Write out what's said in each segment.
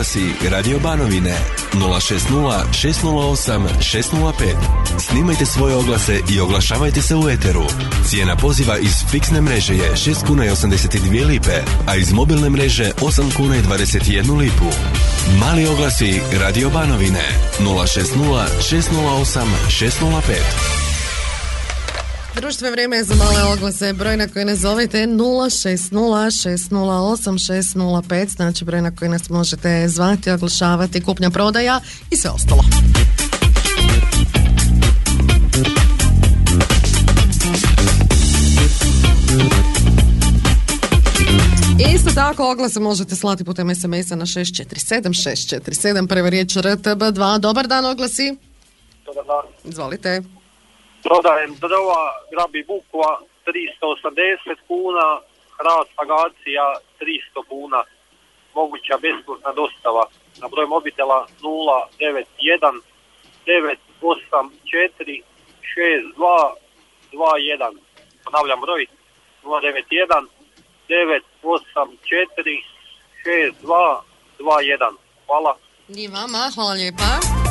oglasi Radio Banovine 060 608 605. Snimajte svoje oglase i oglašavajte se u eteru. Cijena poziva iz fiksne mreže je 6 kuna i 82 lipe, a iz mobilne mreže 8 kuna i 21 lipu. Mali oglasi Radio Banovine 060 608 605. Društvo vrijeme je za male oglase. Broj na koji ne zovete 060 608 605, znači broj na koji nas možete zvati, oglašavati, kupnja, prodaja i sve ostalo. Isto tako oglase možete slati putem SMS-a na 647 647, prva riječ RTB2. Dobar dan, oglasi. Dobar dan. Izvolite. Prodajem drva, grabi bukva 380 kuna, hrast agacija 300 kuna, moguća besplatna dostava na broj mobitela 091 984 6221. Ponavljam broj 091 984 6221. Hvala. I vama, hvala lijepa.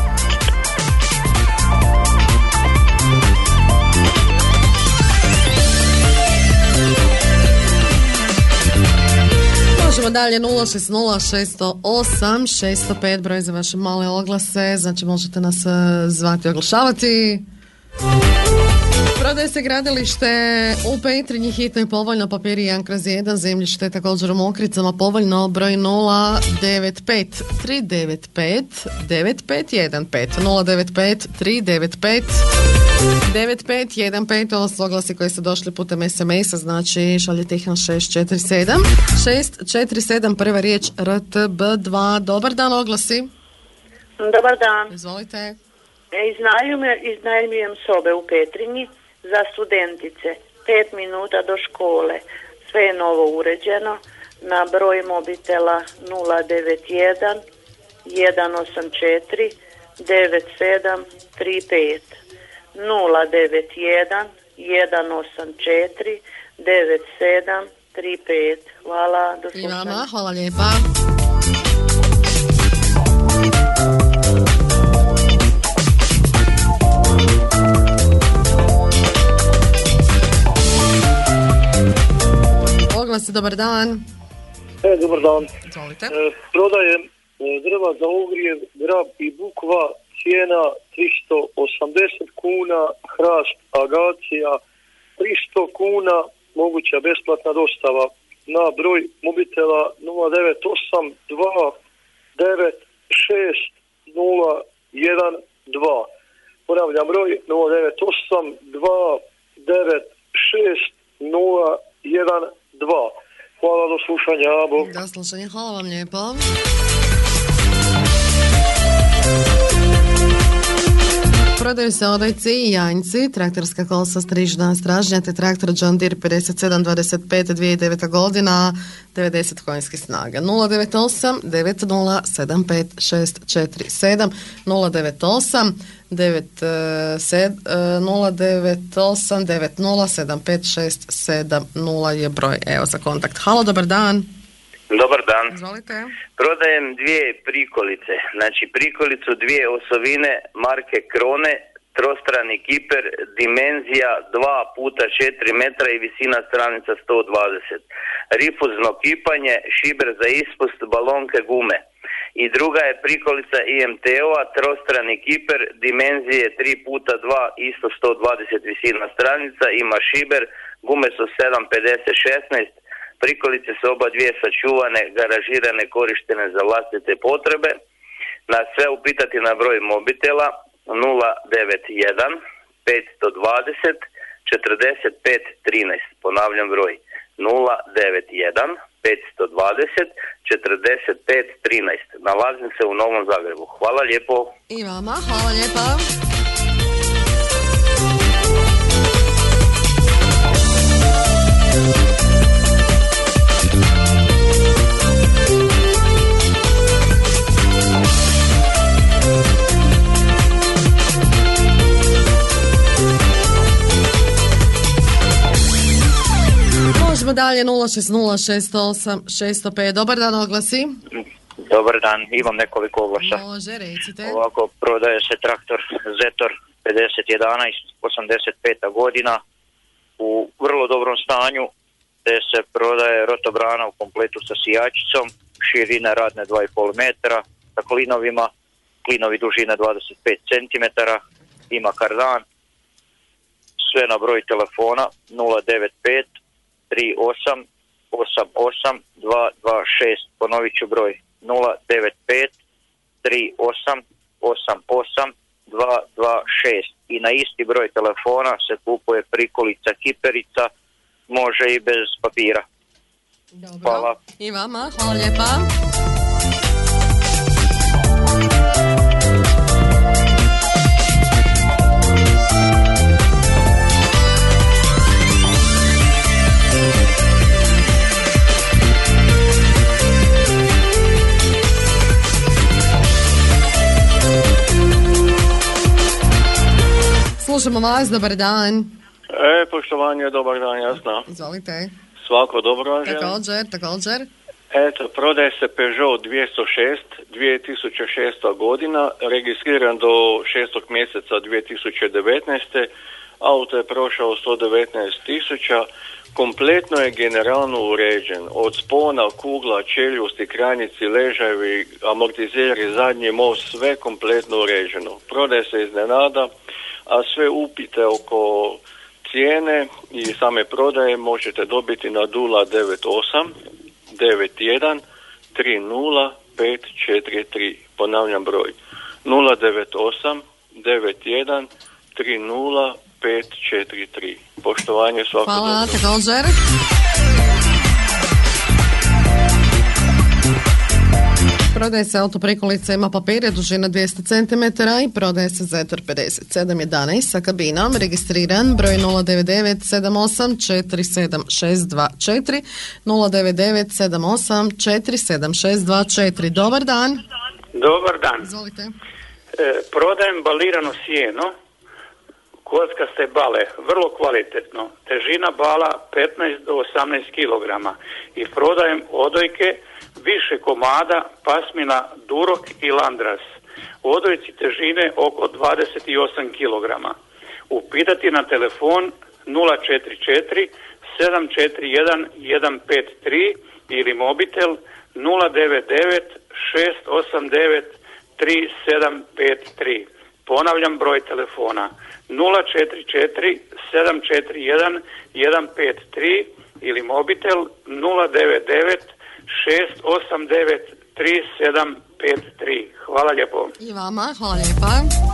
Možemo dalje 060 608 605, broj za vaše male oglase, znači možete nas zvati i oglašavati. Prodaje se gradilište u Petrinji, hitno i povoljno, papiri 1/1, zemljište također u Mokricama, povoljno, broj 095 395 9515 095 395 9515. Ovo su oglasi koji su došli putem SMS-a, znači šaljete ih na 647 647, prva riječ RTB2. Dobar dan, oglasi. Dobar dan. Izvolite. Iznajmljujem sobe u Petrinji za studentice, 5 minuta do škole, sve je novo uređeno, na broj mobitela 091 184 9735 091 184 9735. Hvala, do slušanja. I vama, hvala lijepa. Oglasi, dobar dan. Dobar dan. Izvolite. Prodajem drva za ogrjev, grab i bukva, cijena 380 kuna, hrast agacija 300 kuna, moguća besplatna dostava na broj mobitela 098 296 012. Ponavljam broj 098 296 012. Hvala, do slušanja. Bog. Do slušanja, hvala vam lijepo. Prodaju se odojci i janjci, traktorska kolsa strižna stražnja te traktor John Deere 5725 2009. godina, 90 konjskih snaga. 098 9075 647 098 098 907567 je broj. Evo za kontakt. Halo, dobar dan. Dobar dan. Izvolite. Prodajem dvije prikolice. Znači prikolicu dvije osovine marke Krone, trostrani kiper, dimenzija 2x4 metra i visina stranica 120. Rifuzno kipanje, šiber za ispust, balonke gume. I druga je prikolica IMT-ova, trostrani kiper, dimenzije 3x2, isto 120 visina stranica, ima šiber, gume su 750-16, prikolice su oba dvije sačuvane, garažirane, korištene za vlastite potrebe. Na sve upitati na broj mobitela 091 520 45 13. Ponavljam broj 091 520 45 13. Nalazim se u Novom Zagrebu. Hvala lijepo. I vama, hvala lijepa. Možemo dalje 060 608 605. Dobar dan, oglasi. Dobar dan, imam nekoliko oglasa. Može, recite. Ovako, prodaje se traktor Zetor 5011, 85. godina, u vrlo dobrom stanju, te se prodaje rotobrana u kompletu sa sijačicom, širine radne 2,5 metra, sa klinovima, klinovi dužine 25 cm, ima kardan, sve na broj telefona 095 38 88 226, ponovit ću broj 095 38 88 226 i na isti broj telefona se kupuje prikolica kiperica, može i bez papira. Dobro. Hvala. I vama, hvala lijepa. Slušamo vas, dobar dan. Poštovanje, dobar dan, jasno. Izvolite. Svako dobro vam želim. Također. Eto, prodaje se Peugeot 206, 2006. godina, registriran do 6. mjeseca 2019. Auto je prošao 119.000, kompletno je generalno uređen, od spona, kugla, čeljusti, krajnici, ležajevi, amortizeri, zadnji most, sve kompletno uređeno. Prodaje se iznenada, a sve upite oko cijene i same prodaje možete dobiti na 098 91 30 543. Ponavljam broj 098 91 30 543. Poštovanje, svako Hvala, dobro. također. Prodaje se auto prikolica, ima papire, dužina 200 cm i prodaje se Zetor 5711 sa kabinom, registriran broj 099 78 47624 099 78 47624. Dobar dan. Dobar dan. Izvolite. Prodajem balirano sjeno, kockaste bale, vrlo kvalitetno. Težina bala 15 do 18 kg. I prodajem odojke, više komada, pasmina Durok i Landras. Odojci težine oko 28 kg. Upitati na telefon 044 741 153 ili mobitel 099 689 3753. Ponavljam broj telefona 044 741 153 ili mobitel 099 689 3753. Hvala lijepo. I vama, hvala lijepa.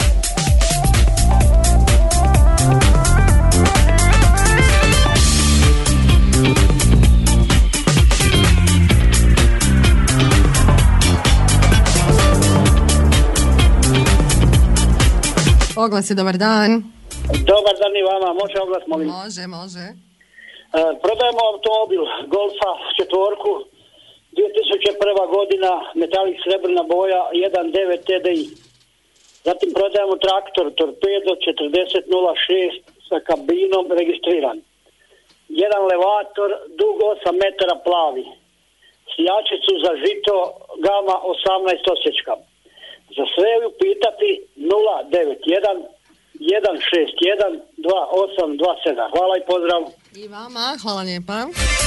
Oglasi, dobar dan. Dobar dan i vama, može oglas, molim? Može. Prodajemo automobil Golfa četvorku, 2001. godina, metalik srebrna boja, 1.9 TDI. Zatim prodajemo traktor Torpedo 4006 sa kabinom registriran. Jedan levator, dug 8 metara plavi. Sijačicu za žito, gama 18 osječka. Za sve upitati 091 161 2827. Hvala i pozdrav. I vama, hvala lijepa.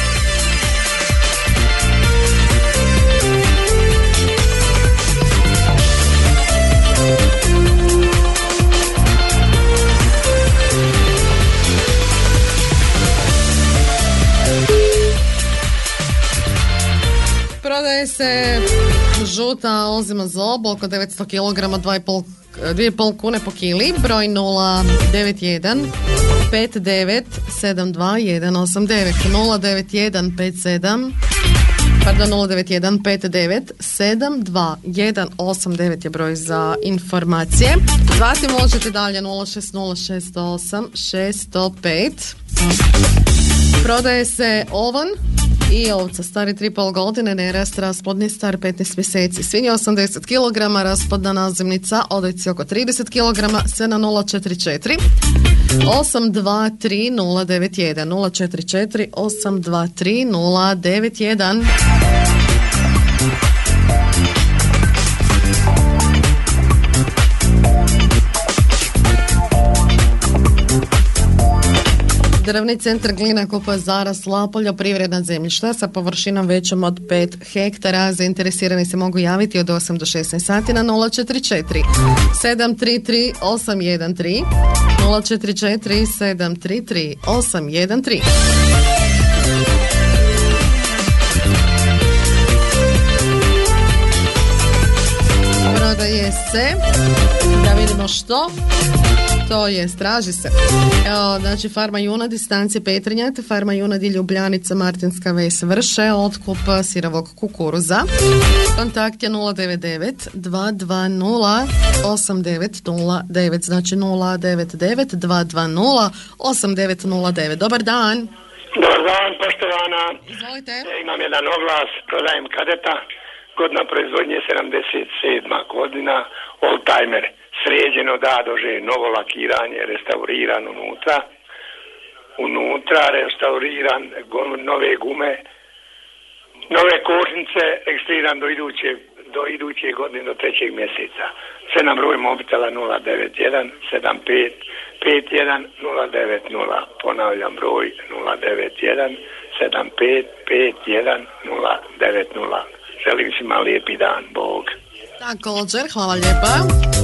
Prodaje se žuta ozima zob, oko 900 kg, 2,5 kune po kili, broj 091 59 72 189 091 57 091 59 72 189 je broj za informacije. Zvati možete dalje 06068 605. Prodaje se ovan i ovca stari 3,5 godine, nerast, rasplodni, star 15 mjeseci. Svinje 80 kg, rasplodna nazimnica, odojci oko 30 kg, sve na 044 823 091 044 823 091. Drvni centar Glina kupa zarasla poljoprivredna zemljišta sa površinom većom od 5 hektara. Zainteresirani se mogu javiti od 8 do 16 sati na 044 733 813 044 733 813. Prodaje se, da vidimo što. To je, traži se. Evo, znači Farma Junad iz stancije Petrinjat, Farma Junad i Ljubljanica, Martinska Ves vrše otkup sirovog kukuruza. Kontakt je 099 220 8909, znači 099 220 8909. Dobar dan. Dobar dan, poštovana. Izvolite. Imam jedan oglas, prodajem kadeta, godina proizvodnje 77. godina, oldtimer. Sređeno da dože, novo lakiranje, restauriran unutra restauriran, nove gume, nove kočnice, registriran do iduće godine, do 3. mjeseca. Sve na broj mobitela 091 75 51 090. Ponavljam broj 091 75 51 090. Želim svima lijepi dan, Bog. Također, hvala lijepa.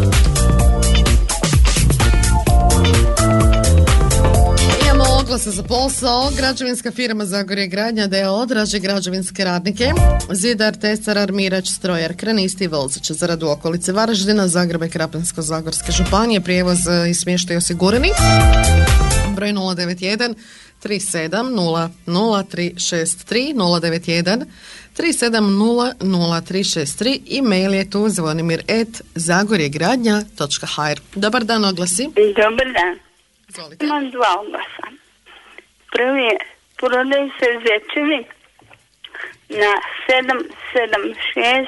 Oglase za posao, građevinska firma Zagorje Gradnja d.o.o. traži građevinske radnike, zidar, tesar, armirač, strojar, kranisti i vozač za rad u okolice Varaždina, Zagreba i Krapinsko-zagorske županije, prijevoz i smještaj osigurani, broj 091 37 00363 091 37 00363 i mail je tu zvonimir@zagorjegradnja.hr. Dobar dan, oglasi. Dobar dan. Izvolite. Imam 2 oglasa. Prvi je, prodaju se zečevi na 776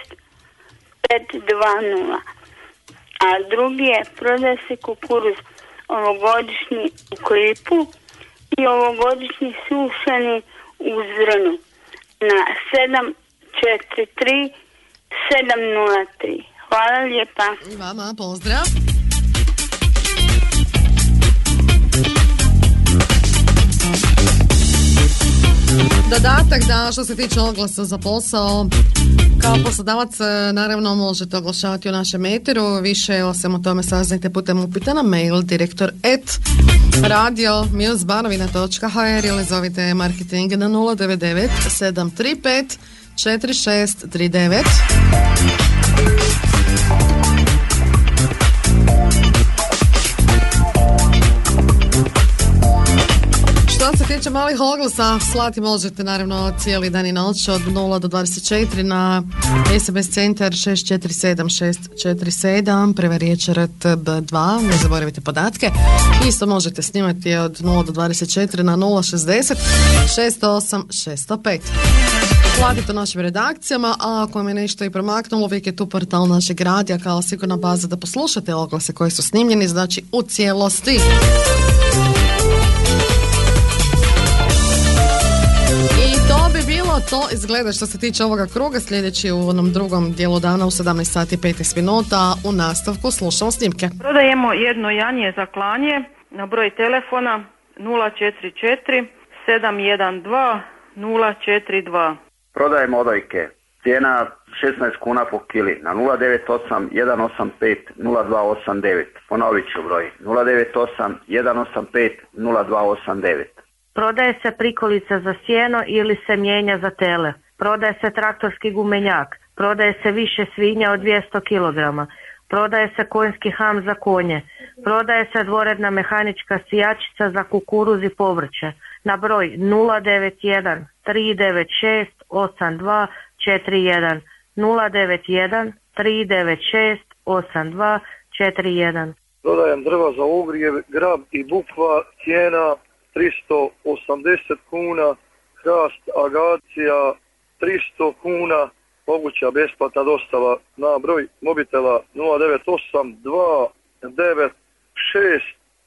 520, a drugi je, prodaje se kukuruz ovogodišnji u klipu i ovogodišnji sušeni u zrnu na 743 703. Hvala lijepa. I vama, pozdrav. Dodatak da što se tiče oglasa za posao, kao poslodavac naravno možete oglašavati u našem eteru. Više osim o tome saznajte putem upita na mail direktor@radio-banovina.hr ili zovite marketing na 099 735 4639. Što se tiče malih oglasa, slati možete naravno cijeli dan i noć od 0 do 24 na SMS centar 647647, prva riječ RTB2, ne zaboravite podatke. Isto možete snimati od 0 do 24 na 060 68 605. Platite našim redakcijama, a ako vam je nešto i promaknulo, uvijek je tu portal našeg radija kao sigurna baza da poslušate oglase koji su snimljeni, znači u cijelosti. I to bi bilo to, izgleda što se tiče ovoga kruga. Sljedeći u onom drugom dijelu dana u 17 sati 15 minuta. U nastavku slušamo snimke. Prodajemo jedno janje za klanje na broj telefona 044 712 042. Prodajemo odojke. Cijena 16 kuna po kili na 098 185 0289. Ponovit ću broj 098 185 0289. Prodaje se prikolica za sjeno ili se mijenja za tele. Prodaje se traktorski gumenjak. Prodaje se više svinja od 200 kg. Prodaje se konjski ham za konje. Prodaje se dvoredna mehanička sijačica za kukuruz i povrće. Na broj 091 396 8241. 091 396 8241. Prodajem drva za ogrjev, grab i bukva, cijena 380 kuna, hrast akacija 300 kuna, moguća besplatna dostava na broj mobitela 098 296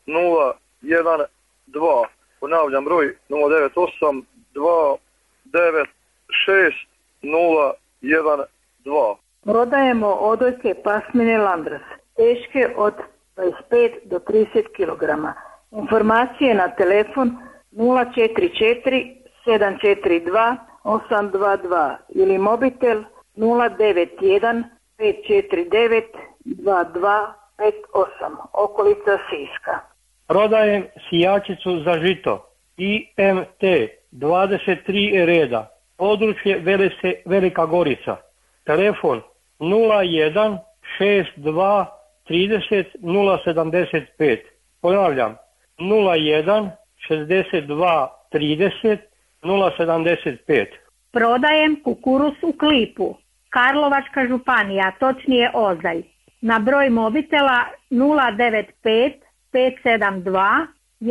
012. Ponavljam broj 098 296 012. Prodajemo odojke pasmine Landras, teške od 25 do 30 kg. Informacije na telefon 044 742 822 ili mobitel 091 549 2258, okolica Siska. Prodajem sijačicu za žito IMT 23 reda, područje Velika Gorica. Telefon 01 62 30 075. Ponavljam, 01 62 30 075. Prodajem kukuruz u klipu. Karlovačka županija, točnije Ozalj. Na broj mobitela 095 572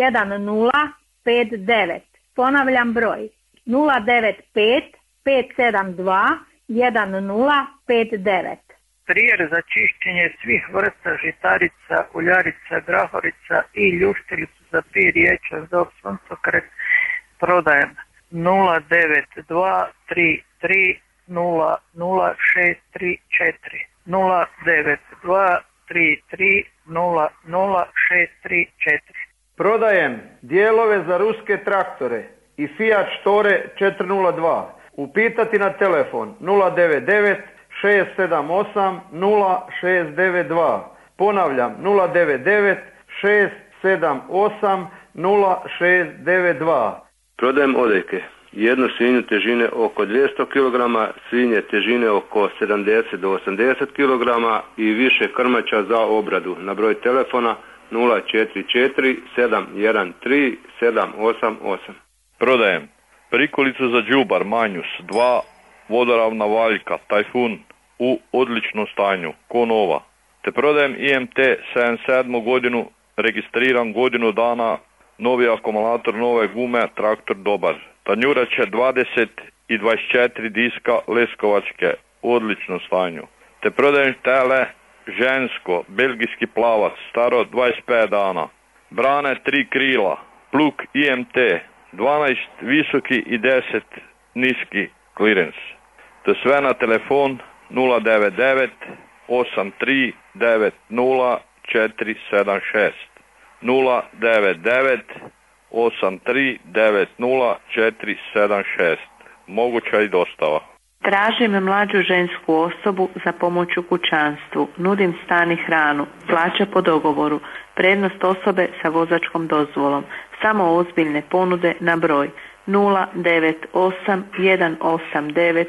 1059. Ponavljam broj 095 572 1059. Prijer za čišćenje svih vrsta žitarica, uljarica, grahorica i ljuštilicu za pir, ječas, dok suncokret prodajem 092 33 00 634 092 33 00 634. Prodajem dijelove za ruske traktore i Fiat Štore 402. Upitati na telefon 099 678 0692. Ponavljam 099 678 0692. Prodajem odojke. Jednu svinju težine oko 200 kg, svinje težine oko 70 do 80 kg i više krmača za obradu. Na broj telefona 044 713 788. Prodajem prikolicu za đubar Manjus 2, vodoravna valjka Tajfun u odličnom stanju, ko nova. Te prodajem IMT 77 godinu, registriran godinu dana, novi akumulator, nove gume, traktor dobar. Tanjurače 20 i 24 diska Leskovačke u odličnom stanju. Te prodajem tele žensko, belgijski plavac, staro 25 dana. Brane 3 krila, pluk IMT 12 visoki i 10 niski clearance. To sve na telefon 099 83 90 476 099 83 90 476. Moguća i dostava. Tražim mlađu žensku osobu za pomoć u kućanstvu. Nudim stan i hranu. Plaća po dogovoru. Prednost osobe sa vozačkom dozvolom. Samo ozbiljne ponude na broj 098 189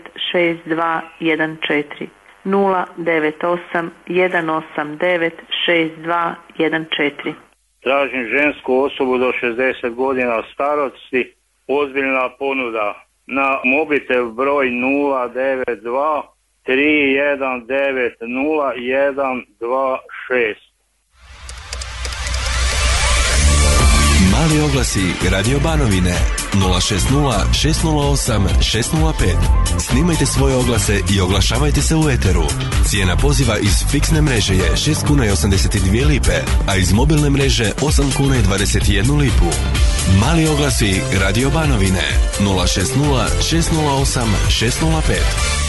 6214 098 189 6214. Tražim žensku osobu do 60 godina starosti, ozbiljna ponuda. Na mobitel broj 092 319 0126. Mali oglasi Radio Banovine 060 608 605. Snimajte svoje oglase i oglašavajte se u eteru. Cijena poziva iz fiksne mreže je 6 kuna i 82 lipe, a iz mobilne mreže 8 kuna i 21 lipu. Mali oglasi Radio Banovine 060 608 605.